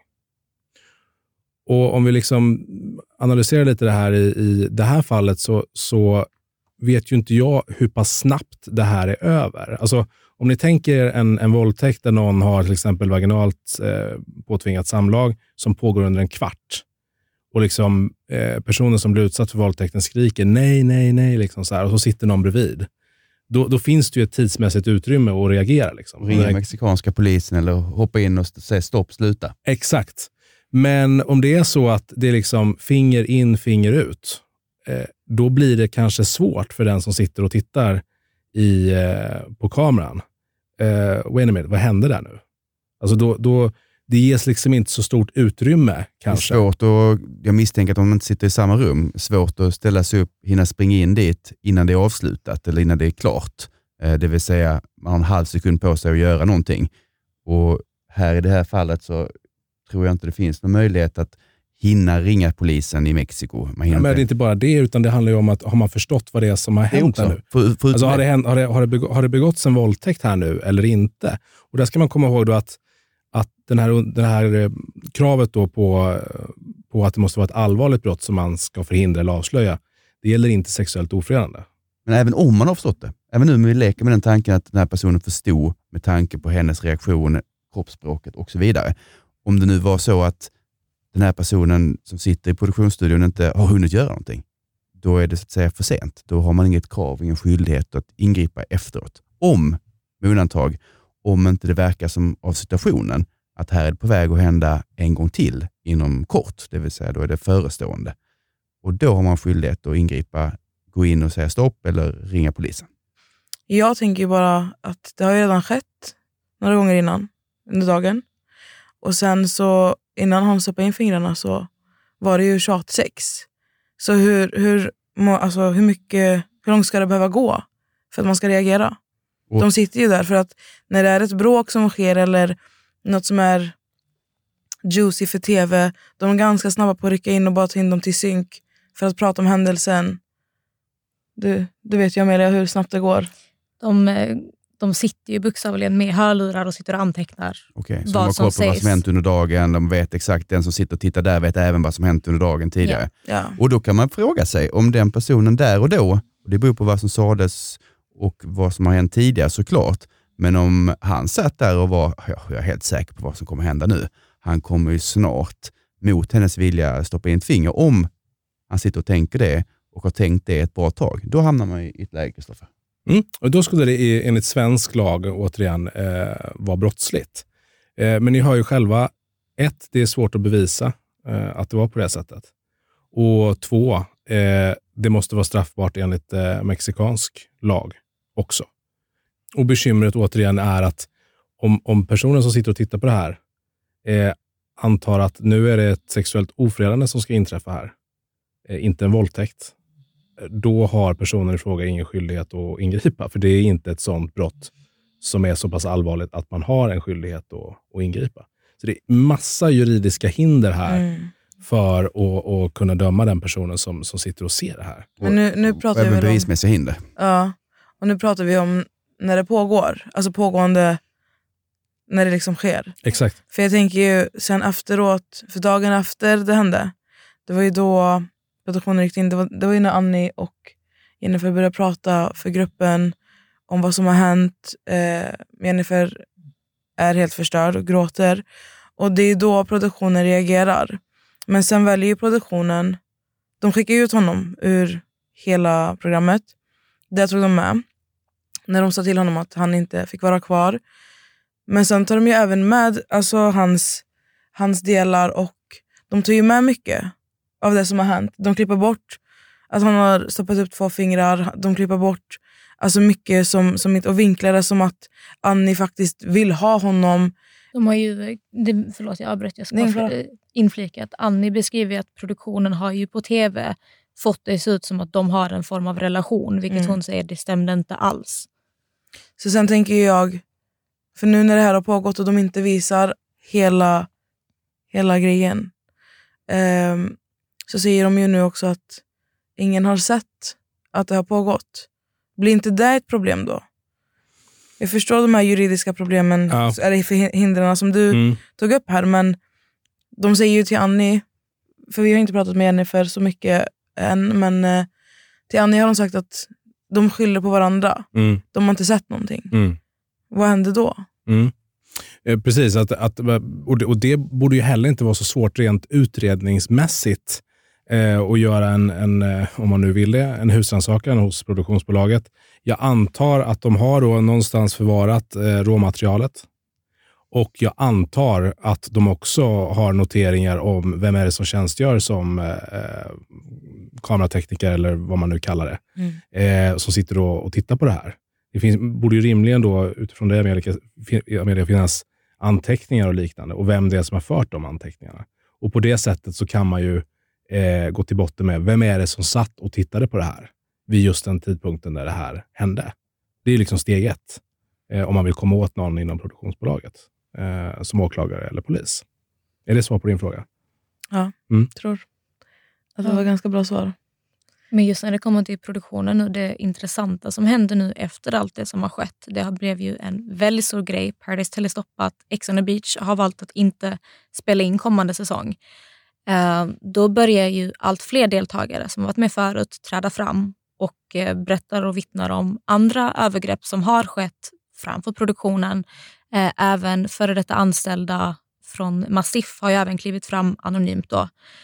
Och om vi liksom analyserar lite det här i, i det här fallet så, så vet ju inte jag hur pass snabbt det här är över. Alltså om ni tänker en, en våldtäkt där någon har till exempel vaginalt eh, påtvingat samlag som pågår under en kvart. Och liksom eh, personen som blir utsatt för våldtäkten skriker nej, nej, nej. Liksom så här, och så sitter någon bredvid. Då, då finns det ju ett tidsmässigt utrymme att reagera. Liksom. Ringa mexikanska polisen eller hoppa in och säga stopp, sluta. Exakt. Men om det är så att det är liksom finger in, finger ut. Eh, då blir det kanske svårt för den som sitter och tittar i, eh, på kameran. Eh, wait a minute, vad hände där nu? Alltså då, då, det ges liksom inte så stort utrymme kanske. Det är svårt och jag misstänker att om man inte sitter i samma rum, svårt att ställa sig upp, hinna springa in dit innan det är avslutat eller innan det är klart. Eh, det vill säga man har en halv sekund på sig att göra någonting. Och här i det här fallet så tror jag inte det finns någon möjlighet att hinna ringa polisen i Mexiko. Man ja, men det är inte bara det, utan det handlar ju om att har man förstått vad det är som har hänt här nu? För, för alltså, har, det hänt, har, det, har, det begå, har det begåtts en våldtäkt här nu eller inte? Och där ska man komma ihåg då att, att den här, den här kravet då på, på att det måste vara ett allvarligt brott som man ska förhindra eller avslöja, det gäller inte sexuellt ofredande. Men även om man har förstått det, även nu när vi leker med den tanken att den här personen förstod med tanke på hennes reaktion, kroppsspråket och så vidare. Om det nu var så att den här personen som sitter i produktionsstudion inte har hunnit göra någonting, då är det så att säga för sent. Då har man inget krav, ingen skyldighet att ingripa efteråt. Om, med undantag, om inte det verkar som av situationen att här är det på väg att hända en gång till inom kort, det vill säga då är det förestående. Och då har man skyldighet att ingripa, gå in och säga stopp eller ringa polisen. Jag tänker bara att det har redan skett några gånger innan under dagen. Och sen så innan han stoppade in fingrarna så var det ju tjatsex. Så hur, hur, alltså hur mycket, hur långt ska det behöva gå för att man ska reagera? Och de sitter ju där för att när det är ett bråk som sker eller något som är juicy för tv, de är ganska snabba på att rycka in och bara ta in dem till synk för att prata om händelsen. Du, du vet ju Amelia hur snabbt det går. De, de sitter ju bokstavligen med hörlurar och sitter och antecknar. Okej, så de har koll på vad som hänt under dagen. De vet exakt, den som sitter och tittar där vet även vad som hänt under dagen tidigare. Ja. Ja. Och då kan man fråga sig om den personen där och då, och det beror på vad som sades och vad som har hänt tidigare såklart, men om han satt där och var, jag är helt säker på vad som kommer hända nu. Han kommer ju snart mot hennes vilja stoppa in ett finger. Om han sitter och tänker det och har tänkt det ett bra tag, då hamnar man i ett läge, Kristoffer. Mm. Och då skulle det enligt svensk lag återigen eh, vara brottsligt. Eh, men ni hör ju själva, ett, det är svårt att bevisa eh, att det var på det sättet. Och två, eh, det måste vara straffbart enligt eh, mexikansk lag också. Och bekymret återigen är att om, om personen som sitter och tittar på det här eh, antar att nu är det ett sexuellt ofredande som ska inträffa här, eh, inte en våldtäkt, då har personen i fråga ingen skyldighet att ingripa. För det är inte ett sådant brott som är så pass allvarligt att man har en skyldighet att, att ingripa. Så det är massa juridiska hinder här mm. för att, att kunna döma den personen som, som sitter och ser det här. Men nu, nu pratar och även vi bevismässiga hinder. Ja, och nu pratar vi om när det pågår. Alltså pågående när det liksom sker. Exakt. För jag tänker ju sen efteråt, för dagen efter det hände, det var ju då produktionen gick in. Det var, det var ju när Annie och Jennifer började prata för gruppen om vad som har hänt. Eh, Jennifer är helt förstörd och gråter. Och det är då produktionen reagerar. Men sen väljer ju produktionen, de skickar ut honom ur hela programmet. Det tog de med. När de sa till honom att han inte fick vara kvar. Men sen tar de ju även med alltså hans, hans delar och de tar ju med mycket av det som har hänt. De klipper bort att han har stoppat upp två fingrar. De klipper bort alltså mycket som, som inte, och vinklar det som att Annie faktiskt vill ha honom. De har ju, det, förlåt jag avbröt, jag ska bara inflika att Annie beskriver att produktionen har ju på tv fått det se ut som att de har en form av relation, vilket mm. hon säger det stämde inte alls. Så sen tänker jag, för nu när det här har pågått och de inte visar hela, hela grejen, eh, så säger de ju nu också att ingen har sett att det har pågått. Blir inte det ett problem då? Jag förstår de här juridiska problemen, ja. Eller för hindren som du mm. tog upp här, men de säger ju till Annie, för vi har inte pratat med Jennifer så mycket än, men eh, till Annie har de sagt att de skyller på varandra. Mm. De har inte sett någonting. Mm. Vad händer då? Mm. Eh, precis, att, att, och, det, och det borde ju heller inte vara så svårt rent utredningsmässigt eh, och göra en, en, om man nu vill det, en husrannsakan hos produktionsbolaget. Jag antar att de har då någonstans förvarat eh, råmaterialet. Och jag antar att de också har noteringar om vem är det som tjänstgör som eh, kameratekniker eller vad man nu kallar det. Mm. Eh, som sitter då och tittar på det här. Det finns, borde ju rimligen då utifrån det Amerika, Amerika finnas anteckningar och liknande. Och vem det är som har fört de anteckningarna. Och på det sättet så kan man ju eh, gå till botten med vem är det som satt och tittade på det här. Vid just den tidpunkten när det här hände. Det är liksom steg ett. Eh, om man vill komma åt någon inom produktionsbolaget. Eh, som åklagare eller polis. Är det svar på din fråga? Ja, mm. tror att det var ganska bra svar. Men just när det kommer till produktionen nu, det intressanta som händer nu efter allt det som har skett, det har blivit ju en väldigt stor grej. Paradise Hotel stoppat, Ex on the Beach har valt att inte spela in kommande säsong. Eh, då börjar ju allt fler deltagare som varit med förut träda fram och eh, berättar och vittnar om andra övergrepp som har skett framför produktionen. Eh, även före detta anställda från Mastiff har ju även klivit fram anonymt då.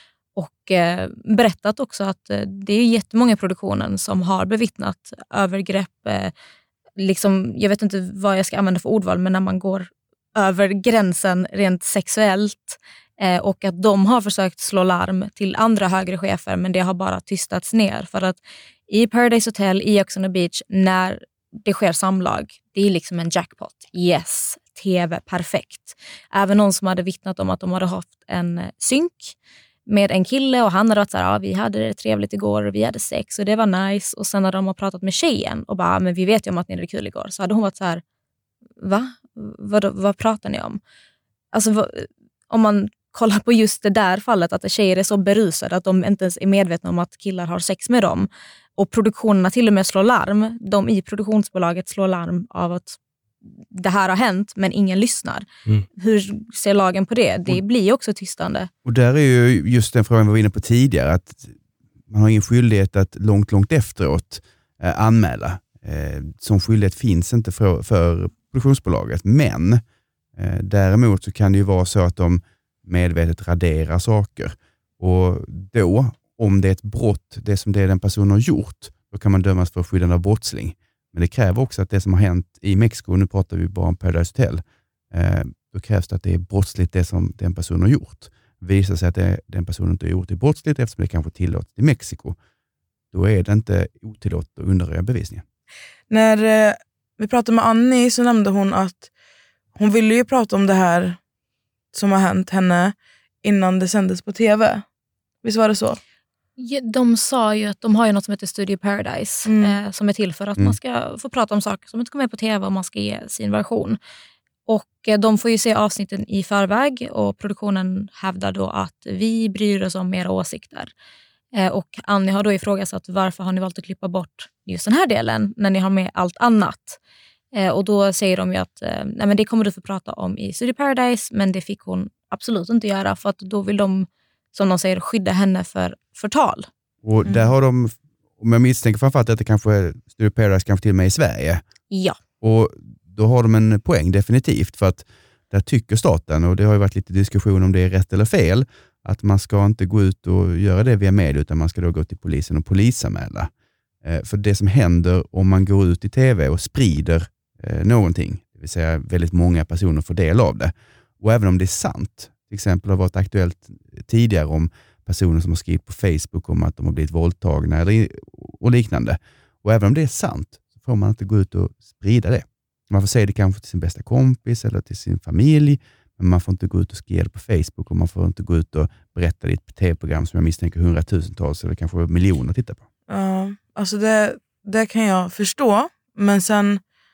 Och eh, berättat också att eh, det är jättemånga produktionen som har bevittnat övergrepp. Eh, liksom, jag vet inte vad jag ska använda för ordval, men när man går över gränsen rent sexuellt. Eh, och att de har försökt slå larm till andra högre chefer, men det har bara tystats ner. För att i Paradise Hotel, i Ex on the Beach, när det sker samlag, det är liksom en jackpot. Yes, tv, perfekt. Även någon som hade vittnat om att de hade haft en synk med en kille och han hade varit så här, ja, vi hade det trevligt igår och vi hade sex och det var nice. Och sen när de har pratat med tjejen och bara, men vi vet ju om att ni hade kul igår. Så hade hon varit så här, va? Vad, vad pratar ni om? Alltså vad, om man kollar på just det där fallet, att tjejer är så berusade att de inte ens är medvetna om att killar har sex med dem. Och produktionerna till och med slår larm. De i produktionsbolaget slår larm av att det här har hänt, men ingen lyssnar. Mm. Hur ser lagen på det? Det blir också tystande. Och där är ju just den frågan vi var inne på tidigare, att man har ingen skyldighet att långt, långt efteråt eh, anmäla. Eh, som skyldighet finns inte för, för produktionsbolaget, men eh, däremot så kan det ju vara så att de medvetet raderar saker. Och då, om det är ett brott, det som det är den personen har gjort, då kan man dömas för skyddande av brottsling. Men det kräver också att det som har hänt i Mexiko, nu pratar vi bara om Paradise Hotel, eh, då krävs det att det är brottsligt det som den personen har gjort. Visar sig att det, den personen inte har gjort det brottsligt eftersom det kanske är tillåtet i Mexiko, då är det inte otillåtet att undanröja bevisningen. När eh, vi pratade med Annie så nämnde hon att hon ville ju prata om det här som har hänt henne innan det sändes på tv. Visst var det så? Ja, de sa ju att de har ju något som heter Studio Paradise mm. eh, som är till för att mm. man ska få prata om saker som inte kommer med på tv och man ska ge sin version. Och eh, de får ju se avsnitten i förväg och produktionen hävdar då att vi bryr oss om era åsikter. Eh, och Annie har då ifrågasatt varför har ni valt att klippa bort just den här delen när ni har med allt annat. Eh, och då säger de ju att eh, nej, men det kommer du få prata om i Studio Paradise, men det fick hon absolut inte göra för att då vill de, som de säger, skydda henne för förtal. Och mm. där har de, om jag misstänker framförallt att det kanske är Studio Paradise kanske till och med i Sverige. Ja. Och då har de en poäng definitivt, för att där tycker staten, och det har ju varit lite diskussion om det är rätt eller fel, att man ska inte gå ut och göra det via media, utan man ska då gå till polisen och polisanmäla. Eh, för det som händer om man går ut i tv och sprider eh, någonting, det vill säga väldigt många personer får del av det. Och även om det är sant, till exempel har varit aktuellt tidigare om personer som har skrivit på Facebook om att de har blivit våldtagna eller, och liknande. Och även om det är sant så får man inte gå ut och sprida det. Man får säga det kanske till sin bästa kompis eller till sin familj, men man får inte gå ut och skriva på Facebook och man får inte gå ut och berätta i ett tv-program som jag misstänker hundratusentals eller kanske miljoner tittar på. Ja, alltså det, det kan jag förstå, men sen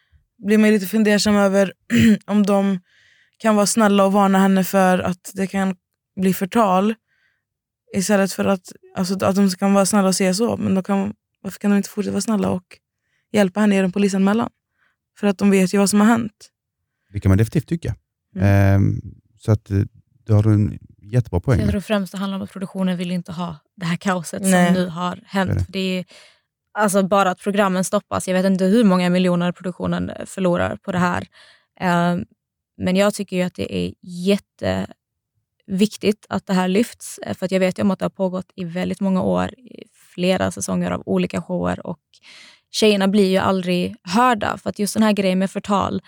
blir man lite fundersam över om de kan vara snälla och varna henne för att det kan bli förtal. Istället för att, alltså, att de kan vara snälla och säga så. Men de kan, varför kan de inte fortsätta vara snälla och hjälpa henne i en polisanmälan? För att de vet ju vad som har hänt. Det kan man definitivt tycka. Mm. Ehm, så att du har en jättebra poäng. Jag tror främst det handlar om att produktionen vill inte ha det här kaoset Nej. som nu har hänt. Det är det. För det är, alltså bara att programmen stoppas. Jag vet inte hur många miljoner produktionen förlorar på det här. Ehm, men jag tycker ju att det är jätteviktigt att det här lyfts. För att jag vet ju om att det har pågått i väldigt många år. I flera säsonger av olika shower. Och tjejerna blir ju aldrig hörda. För att just den här grejen med förtal.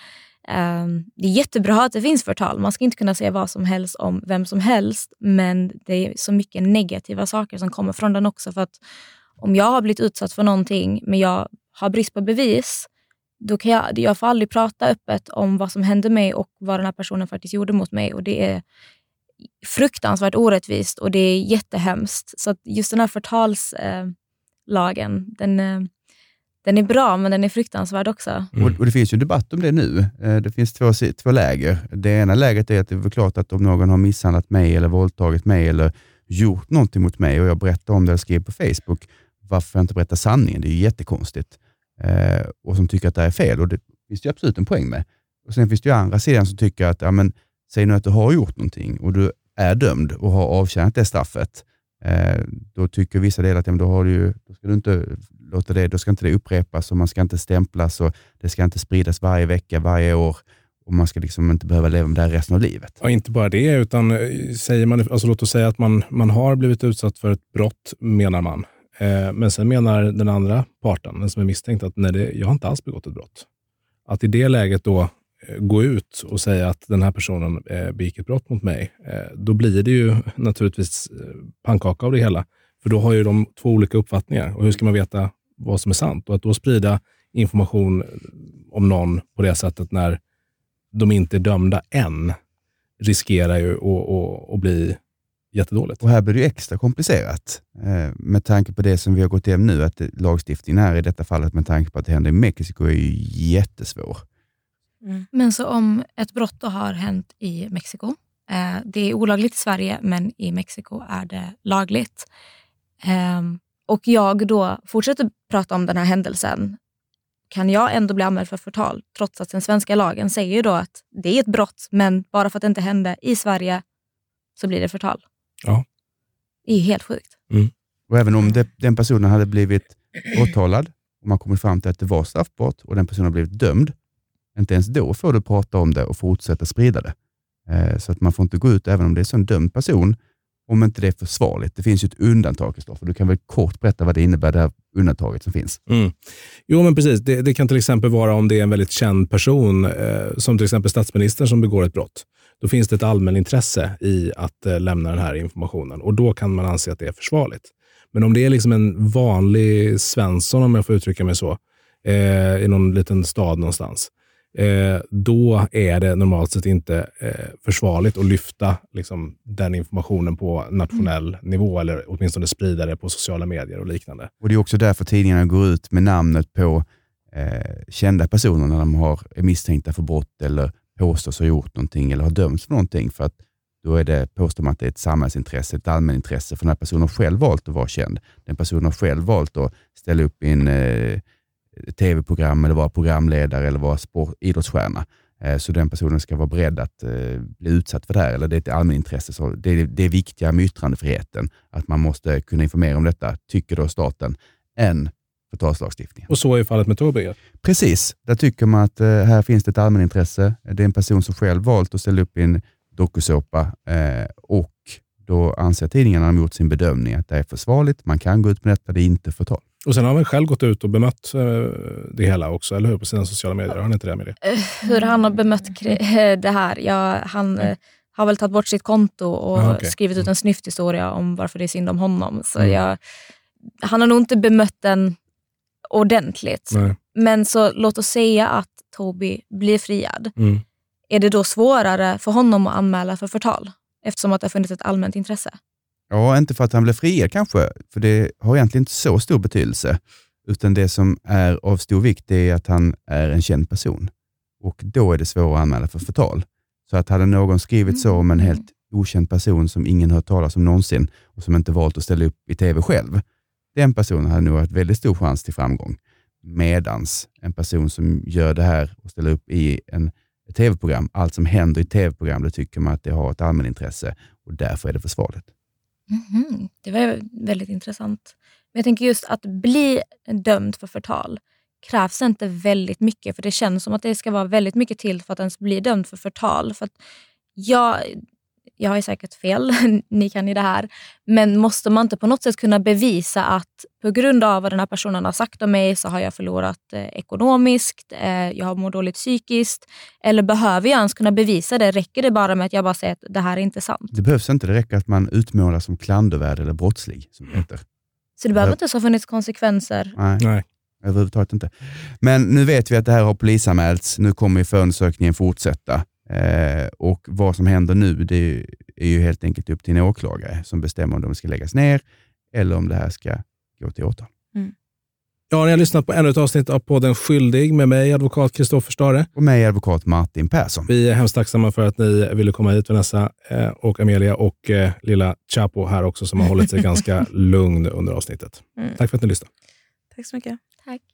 Um, det är jättebra att det finns förtal. Man ska inte kunna säga vad som helst om vem som helst. Men det är så mycket negativa saker som kommer från den också. För att om jag har blivit utsatt för någonting men jag har brist på bevis, då kan jag, jag får aldrig prata öppet om vad som hände mig och vad den här personen faktiskt gjorde mot mig. Och det är fruktansvärt orättvist och det är jättehemskt. Så att just den här förtalslagen, eh, den... Eh, Den är bra, men den är fruktansvärd också. Mm. Och, och det finns ju debatt om det nu. Det finns två, två läger. Det ena läget är att det är klart att om någon har misshandlat mig eller våldtagit mig eller gjort någonting mot mig och jag berättar om det eller skriver på Facebook, varför får jag inte berätta sanningen? Det är ju jättekonstigt. Eh, och som tycker att det är fel. Och det finns det absolut en poäng med. Och sen finns det ju andra sidan som tycker att ja, men, säg nu att du har gjort någonting och du är dömd och har avtjänat det straffet. Eh, då tycker vissa delar att ja, då, har du ju, då ska du inte låta det, då ska inte det upprepas och man ska inte stämplas och det ska inte spridas varje vecka, varje år och man ska liksom inte behöva leva med det här resten av livet. Ja, inte bara det, utan säger man, alltså låt oss säga att man, man har blivit utsatt för ett brott, menar man. Eh, men sen menar den andra parten, den som är misstänkt, att nej, det, jag har inte alls begått ett brott. Att i det läget då eh, gå ut och säga att den här personen eh, begick ett brott mot mig, eh, då blir det ju naturligtvis eh, pannkaka av det hela. För då har ju de två olika uppfattningar. Och hur ska man veta vad som är sant? Och att då sprida information om någon på det sättet när de inte är dömda än riskerar ju att, att, att bli jättedåligt. Och här blir det ju extra komplicerat eh, med tanke på det som vi har gått igenom nu, att lagstiftningen här i detta fallet med tanke på att det händer i Mexiko är ju jättesvår. Mm. Men så om ett brott då har hänt i Mexiko, eh, det är olagligt i Sverige men i Mexiko är det lagligt. Eh, och jag då fortsätter prata om den här händelsen, kan jag ändå bli anmäld för förtal trots att den svenska lagen säger då att det är ett brott, men bara för att det inte hände i Sverige så blir det förtal. Ja. Det är helt sjukt. Mm. Och även om det, den personen hade blivit åtalad och man kommit fram till att det var straffbart och den personen har blivit dömd, inte ens då får du prata om det och fortsätta sprida det. Eh, så att man får inte gå ut även om det är en dömd person om inte det är försvarligt. Det finns ju ett undantag, Kristoffer. Du kan väl kort berätta vad det innebär, det här undantaget som finns. Mm. Jo, men precis. Det, det kan till exempel vara om det är en väldigt känd person, eh, som till exempel statsministern som begår ett brott. Då finns det ett allmänintresse i att eh, lämna den här informationen. Och då kan man anse att det är försvarligt. Men om det är liksom en vanlig Svensson, om jag får uttrycka mig så, eh, i någon liten stad någonstans, Eh, då är det normalt sett inte eh, försvarligt att lyfta liksom, den informationen på nationell mm. nivå eller åtminstone sprida det på sociala medier och liknande. Och det är också därför tidningarna går ut med namnet på eh, kända personer när de har är misstänkta för brott eller påstås ha gjort någonting eller har dömts för någonting, för att då är det, påstår man att det är ett samhällsintresse, ett allmänintresse, för den här personen har själv valt att vara känd. Den personen har själv valt att ställa upp i en eh, tv-program eller vara programledare eller vara sport, idrottsstjärna. Eh, så den personen ska vara beredd att eh, bli utsatt för det här, eller det är ett allmänintresse. Så det är det är viktiga med yttrandefriheten, att man måste kunna informera om detta, tycker då staten, än förtalslagstiftningen. Och så är fallet med Toby. Precis, där tycker man att eh, här finns det ett allmänintresse. Det är en person som själv valt att ställa upp i en dokusåpa eh, och då anser tidningarna har gjort sin bedömning att det är försvarligt, man kan gå ut med detta, det är inte förtal. Och sen har han själv gått ut och bemött det hela också, eller hur? På sina sociala medier. Har han inte det med det? Hur han har bemött det här? Ja, han mm. har väl tagit bort sitt konto och ah, okay. skrivit ut en snyfthistoria om varför det är synd om honom. Så mm. jag, han har nog inte bemött den ordentligt. Nej. Men så låt oss säga att Toby blir friad. Mm. Är det då svårare för honom att anmäla för förtal? Eftersom att det har funnits ett allmänt intresse. Ja, inte för att han blev friad kanske, för det har egentligen inte så stor betydelse. Utan det som är av stor vikt är att han är en känd person. och då är det svårt att anmäla för förtal. Så att hade någon skrivit så om en helt okänd person som ingen hört talas om någonsin och som inte valt att ställa upp i tv själv, den personen hade nog haft väldigt stor chans till framgång. Medans en person som gör det här och ställer upp i en ett tv-program, allt som händer i tv-program, det tycker man att det har ett allmänintresse och därför är det försvarligt. Mm-hmm. Det var väldigt intressant. Men jag tänker just att bli dömd för förtal krävs inte väldigt mycket, för det känns som att det ska vara väldigt mycket till för att ens bli dömd för förtal. För att jag, jag har ju säkert fel, ni kan ju det här, men måste man inte på något sätt kunna bevisa att på grund av vad den här personen har sagt om mig så har jag förlorat eh, ekonomiskt, eh, jag har mått dåligt psykiskt, eller behöver jag ens kunna bevisa det? Räcker det bara med att jag bara säger att det här är inte sant? Det behövs inte, det räcker att man utmålas som klandervärd eller brottslig, som det heter. Så det behöver inte så ha funnits konsekvenser? Nej. Nej. Överhuvudtaget inte. Men nu vet vi att det här har polisanmälts. Nu kommer ju förundersökningen fortsätta. Eh, och vad som händer nu, det är ju helt enkelt upp till en åklagare som bestämmer om de ska läggas ner eller om det här ska gå till åtal. Mm. Ja, ni har lyssnat på ännu ett avsnitt av podden Skyldig med mig, advokat Kristoffer Stare. Och mig, advokat Martin Persson. Vi är hemskt tacksamma för att ni ville komma hit, Vanessa eh, och Amelia och eh, lilla Chapo här också som har hållit sig ganska lugn under avsnittet. Mm. Tack för att ni lyssnade. Tack så mycket. Tack.